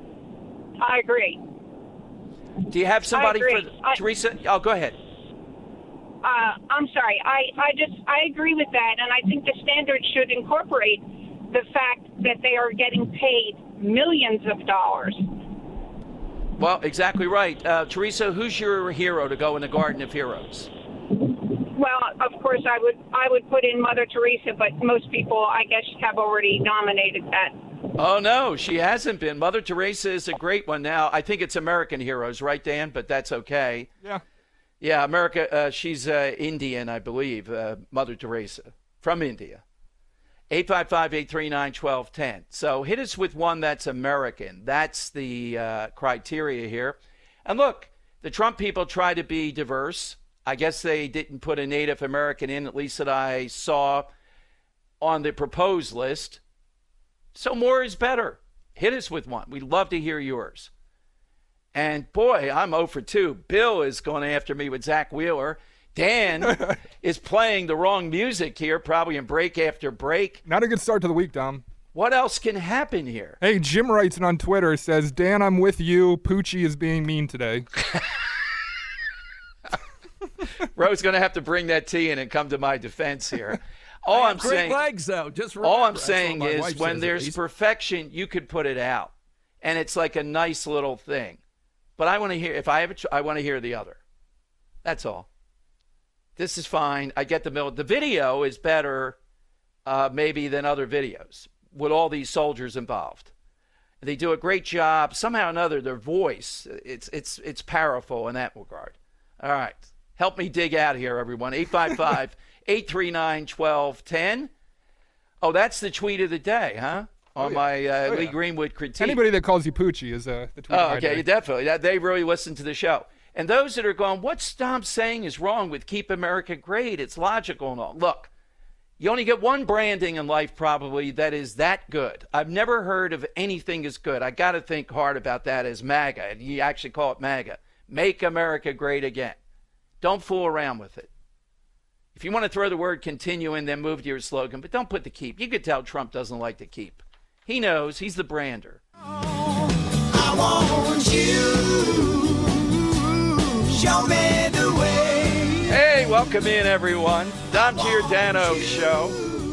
Speaker 17: I agree.
Speaker 7: Do you have somebody
Speaker 17: I agree.
Speaker 7: for
Speaker 17: I,
Speaker 7: Teresa? Oh, go ahead.
Speaker 17: Uh, I'm sorry. I, I just I agree with that, and I think the standard should incorporate the fact that they are getting paid millions of dollars.
Speaker 7: Well, exactly right. Uh, Teresa, who's your hero to go in the Garden of Heroes?
Speaker 17: Well, of course, I would I would put in Mother Teresa, but most people, I guess, have already nominated that.
Speaker 7: Oh, no, she hasn't been. Mother Teresa is a great one now. I think it's American Heroes, right, Dan? But that's okay.
Speaker 8: Yeah.
Speaker 7: Yeah, America, uh, she's uh, Indian, I believe, uh, Mother Teresa, from India. eight five five, eight three nine, one two one zero. So hit us with one that's American. That's the uh, criteria here. And look, the Trump people try to be diverse. I guess they didn't put a Native American in, at least that I saw on the proposed list. So more is better. Hit us with one. We'd love to hear yours. And boy, I'm zero for two. Bill is going after me with Zach Wheeler. Dan is playing the wrong music here, probably in break after break.
Speaker 8: Not a good start to the week, Dom.
Speaker 7: What else can happen here?
Speaker 8: Hey, Jim writes on Twitter, says, Dan, I'm with you. Poochie is being mean today.
Speaker 7: Roe's going to have to bring that tea in and come to my defense here. All I'm
Speaker 18: great
Speaker 7: saying,
Speaker 18: legs, though. Just remember,
Speaker 7: all I'm
Speaker 18: that's
Speaker 7: saying
Speaker 18: what my
Speaker 7: is
Speaker 18: wife
Speaker 7: when
Speaker 18: says,
Speaker 7: there's
Speaker 18: at least.
Speaker 7: perfection, you could put it out, and it's like a nice little thing. But I want to hear. If I have, a ch- I want to hear the other. That's all. This is fine. I get the middle. The video is better, uh, maybe, than other videos with all these soldiers involved. They do a great job. Somehow or another, their voice, it's it's it's powerful in that regard. All right. Help me dig out here, everyone. eight five five, eight three nine, one two one zero. Oh, that's the tweet of the day, huh? On
Speaker 8: oh, yeah.
Speaker 7: my uh,
Speaker 8: oh,
Speaker 7: Lee
Speaker 8: yeah.
Speaker 7: Greenwood critique.
Speaker 8: Anybody that calls you Poochie is uh, the tweet.
Speaker 7: Oh,
Speaker 8: of the
Speaker 7: okay,
Speaker 8: day.
Speaker 7: definitely. That, they really listen to the show. And those that are going, what's Dom saying is wrong with Keep America Great? It's logical and all. Look, you only get one branding in life probably that is that good. I've never heard of anything as good. I got to think hard about that as MAGA. And you actually call it MAGA. Make America Great Again. Don't fool around with it. If you want to throw the word continue in, then move to your slogan. But don't put the keep. You could tell Trump doesn't like the keep. He knows. He's the brander.
Speaker 16: I want you. Show me the way.
Speaker 7: Hey, welcome in, everyone. Dom Giordano Show.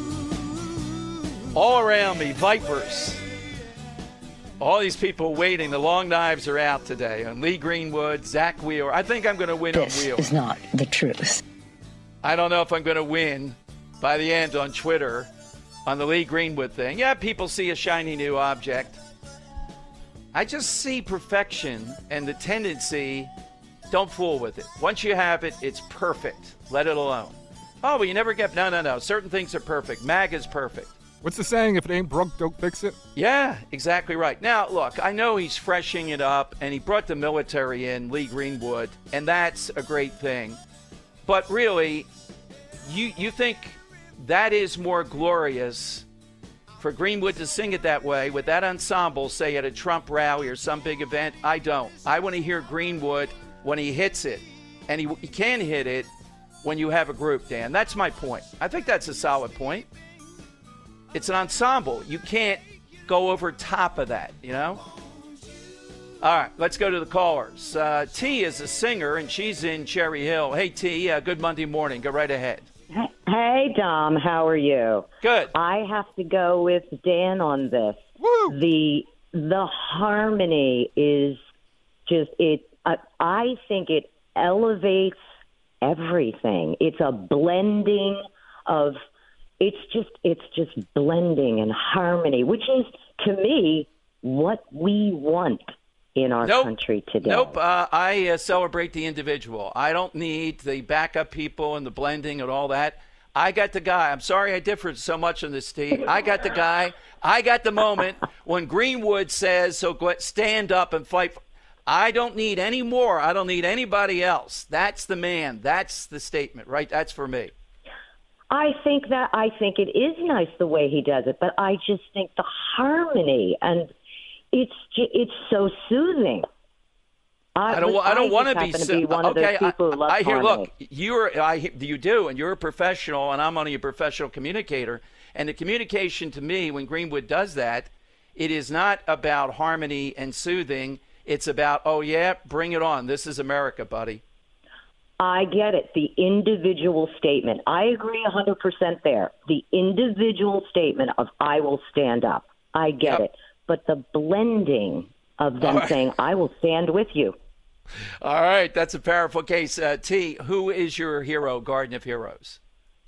Speaker 7: All around me, Vipers. All these people waiting. The long knives are out today. And Lee Greenwood, Zach Wheeler. I think I'm going to win
Speaker 19: this
Speaker 7: on Wheel.
Speaker 19: This is not the truth.
Speaker 7: I don't know if I'm going to win by the end on Twitter on the Lee Greenwood thing. Yeah, people see a shiny new object. I just see perfection and the tendency Don't fool with it. Once you have it, it's perfect. Let it alone. Oh, well, you never get... No, no, no. Certain things are perfect. MAGA's perfect.
Speaker 8: What's the saying? If it ain't broke, don't fix it?
Speaker 7: Yeah, exactly right. Now, look, I know he's freshening it up, and he brought the military in, Lee Greenwood, and that's a great thing. But really, you you think that is more glorious for Greenwood to sing it that way with that ensemble, say at a Trump rally or some big event? I don't. I want to hear Greenwood when he hits it, and he, he can hit it when you have a group, Dan. That's my point. I think that's a solid point. It's an ensemble. You can't go over top of that, you know? All right, let's go to the callers. Uh, T is a singer, and she's in Cherry Hill. Hey, T, uh, good Monday morning. Go right ahead.
Speaker 18: Hey, Dom, how are you?
Speaker 7: Good.
Speaker 18: I have to go with Dan on this.
Speaker 8: Woo!
Speaker 18: The the harmony is just it. Uh, I think it elevates everything. It's a blending of. It's just it's just blending and harmony, which is to me what we want in our
Speaker 7: nope.
Speaker 18: country today.
Speaker 7: Nope. Uh, I uh, celebrate the individual. I don't need the backup people and the blending and all that. I got the guy. I'm sorry I differed so much on this, Steve. I got the guy. I got the moment when Greenwood says, so go, stand up and fight. For, I don't need any more. I don't need anybody else. That's the man. That's the statement, right? That's for me.
Speaker 18: I think that I think it is nice the way he does it, but I just think the harmony and it's it's so soothing. I,
Speaker 7: I don't. I don't want to be.
Speaker 18: To be one
Speaker 7: okay,
Speaker 18: of those people
Speaker 7: I,
Speaker 18: who love
Speaker 7: I hear.
Speaker 18: harmony.
Speaker 7: Look, you're. I you do, and you're a professional, and I'm only a professional communicator. And the communication to me, when Greenwood does that, it is not about harmony and soothing. It's about, oh yeah, bring it on. This is America, buddy.
Speaker 18: I get it. The individual statement. I agree one hundred percent there. The individual statement of I will stand up. I get yep. it. But the blending of them right. saying I will stand with you.
Speaker 7: All right. That's a powerful case. Uh, T, who is your hero, Garden of Heroes?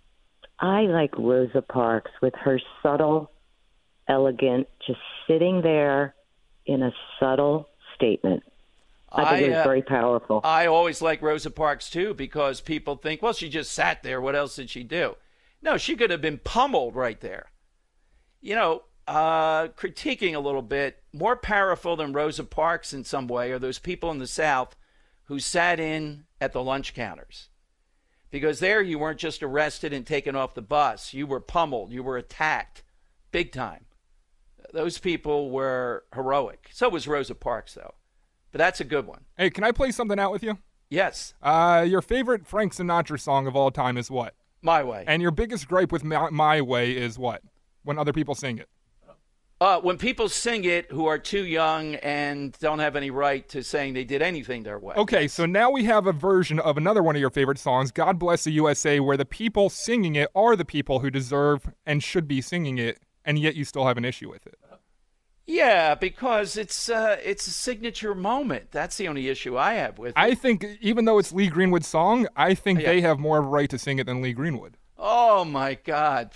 Speaker 18: I like Rosa Parks with her subtle, elegant, just sitting there in a subtle statement. I think I, it was uh, very powerful.
Speaker 7: I always like Rosa Parks, too, because people think, well, she just sat there. What else did she do? No, she could have been pummeled right there. You know, uh, critiquing a little bit, more powerful than Rosa Parks in some way are those people in the South who sat in at the lunch counters. Because there you weren't just arrested and taken off the bus. You were pummeled. You were attacked big time. Those people were heroic. So was Rosa Parks, though. But that's a good one.
Speaker 8: Hey, can I play something out with you?
Speaker 7: Yes.
Speaker 8: Uh, your favorite Frank Sinatra song of all time is what?
Speaker 7: My Way.
Speaker 8: And your biggest gripe with My, My Way is what? When other people sing it.
Speaker 7: Uh, when people sing it who are too young and don't have any right to saying they did anything their way.
Speaker 8: Okay, so now we have a version of another one of your favorite songs, God Bless the U S A, where the people singing it are the people who deserve and should be singing it, and yet you still have an issue with it.
Speaker 7: Yeah, because it's uh, it's a signature moment. That's the only issue I have with it.
Speaker 8: I think even though it's Lee Greenwood's song, I think yeah. they have more right to sing it than Lee Greenwood.
Speaker 7: Oh, my God.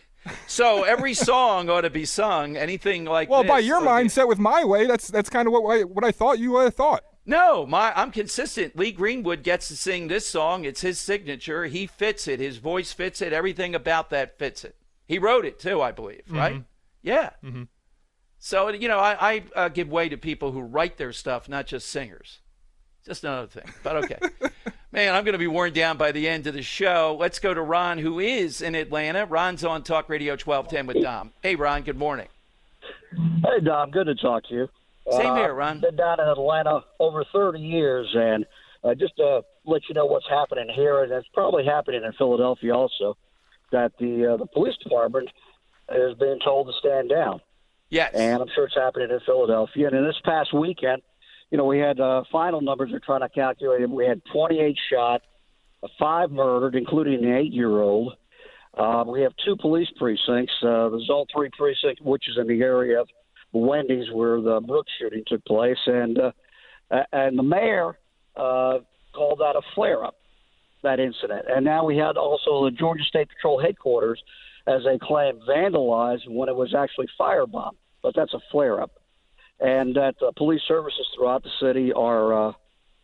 Speaker 7: So every song ought to be sung, anything like
Speaker 8: well,
Speaker 7: this.
Speaker 8: Well, by your
Speaker 7: okay.
Speaker 8: mindset with My Way, that's that's kind of what I, what I thought you uh, thought.
Speaker 7: No, my I'm consistent. Lee Greenwood gets to sing this song. It's his signature. He fits it. His voice fits it. Everything about that fits it. He wrote it, too, I believe, right?
Speaker 8: Mm-hmm.
Speaker 7: Yeah.
Speaker 8: Mm-hmm.
Speaker 7: So, you know, I, I uh, give way to people who write their stuff, not just singers. Just another thing, but okay. Man, I'm going to be worn down by the end of the show. Let's go to Ron, who is in Atlanta. Ron's on Talk Radio twelve ten with Dom. Hey, Ron, good morning.
Speaker 19: Hey, Dom, good to talk to you.
Speaker 7: Same
Speaker 19: uh,
Speaker 7: here, Ron.
Speaker 19: I've been down in Atlanta over thirty years, and uh, just to let you know what's happening here, and it's probably happening in Philadelphia also, that the uh, the police department is being told to stand down.
Speaker 7: Yes.
Speaker 19: And I'm sure it's happening in Philadelphia. And in this past weekend, you know, we had uh, final numbers they're trying to calculate. We had twenty-eight shot, five murdered, including an eight-year-old. Uh, we have two police precincts. Uh, the Zone three precinct, which is in the area of Wendy's where the Brooks shooting took place. And, uh, and the mayor uh, called that a flare-up, that incident. And now we had also the Georgia State Patrol headquarters, as they claim, vandalized when it was actually firebombed. But that's a flare-up. And that uh, police services throughout the city are uh,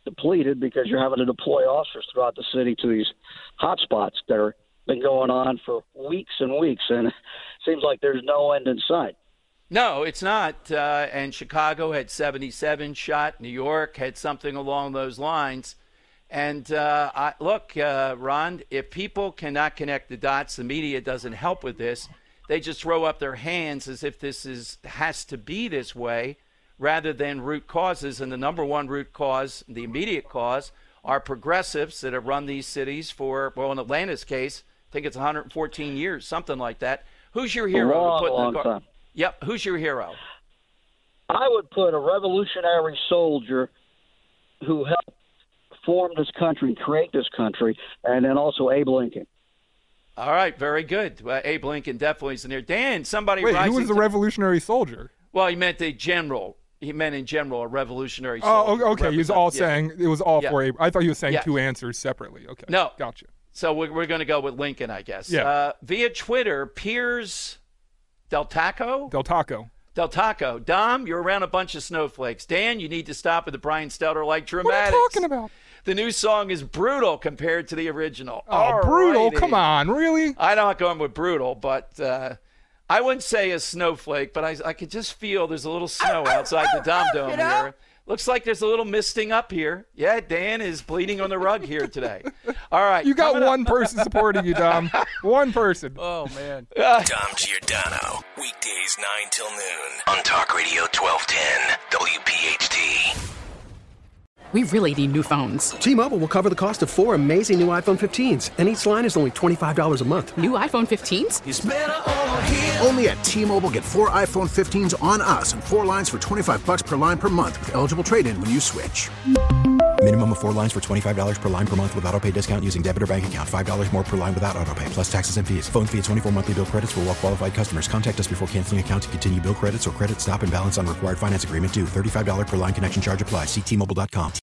Speaker 19: depleted because you're having to deploy officers throughout the city to these hot spots that are been going on for weeks and weeks, and it seems like there's no end in sight.
Speaker 7: No, it's not. Uh, and Chicago had seventy-seven shot. New York had something along those lines. And uh, I, look, uh, Ron, if people cannot connect the dots, the media doesn't help with this. They just throw up their hands as if this is has to be this way rather than root causes. And the number one root cause, the immediate cause, are progressives that have run these cities for, well, in Atlanta's case, I think it's one hundred fourteen years, something like that. Who's your hero?
Speaker 19: Long,
Speaker 7: to put
Speaker 19: long
Speaker 7: in the car?
Speaker 19: time.
Speaker 7: Yep. Who's your hero?
Speaker 19: I would put a revolutionary soldier who helped form this country, create this country, and then also Abe Lincoln.
Speaker 7: All right, very good. Well, Abe Lincoln definitely is in there. Dan, somebody
Speaker 8: Wait,
Speaker 7: rising
Speaker 8: who was the
Speaker 7: to-
Speaker 8: revolutionary soldier?
Speaker 7: Well, he meant a general. He meant in general a revolutionary
Speaker 8: Oh,
Speaker 7: soldier.
Speaker 8: o- okay. He was all
Speaker 7: Yeah.
Speaker 8: saying it was all
Speaker 7: Yeah.
Speaker 8: for Abe. I thought he was saying
Speaker 7: Yeah.
Speaker 8: two answers separately. Okay.
Speaker 7: No.
Speaker 8: Gotcha.
Speaker 7: So we're, we're going to go with Lincoln, I guess.
Speaker 8: Yeah.
Speaker 7: Uh, via Twitter, Piers Del Taco?
Speaker 8: Del Taco.
Speaker 7: Del Taco. Dom, you're around a bunch of snowflakes. Dan, you need to stop with the Brian Stelter-like dramatics.
Speaker 8: What are you talking about?
Speaker 7: The new song is brutal compared to the original.
Speaker 8: Oh, brutal?
Speaker 7: Alrighty.
Speaker 8: Come on, really?
Speaker 7: I'm not going with brutal, but uh, I wouldn't say a snowflake, but I, I could just feel there's a little snow outside the Dom Dome
Speaker 8: You know?
Speaker 7: here. Looks like there's a little misting up here. Yeah, Dan is bleeding on the rug here today. All right.
Speaker 8: You got
Speaker 7: coming
Speaker 8: one
Speaker 7: up-
Speaker 8: person supporting you, Dom. One person.
Speaker 14: Oh, man.
Speaker 3: Dom Giordano, weekdays nine till noon on Talk Radio twelve ten W P H T.
Speaker 1: We really need new phones.
Speaker 2: T-Mobile will cover the cost of four amazing new iPhone fifteens, and each line is only twenty-five dollars a month.
Speaker 1: New iPhone fifteens?
Speaker 4: It's better over here. Only at T-Mobile, get four iPhone fifteens on us and four lines for twenty-five bucks per line per month with eligible trade-in when you switch.
Speaker 5: Minimum of four lines for twenty-five dollars per line per month with autopay discount using debit or bank account. five dollars more per line without autopay, plus taxes and fees. Phone fee at twenty-four monthly bill credits for well-qualified customers. Contact us before canceling account to continue bill credits or credit stop and balance on required finance agreement due. thirty-five dollars per line connection charge applies. See T Mobile dot com.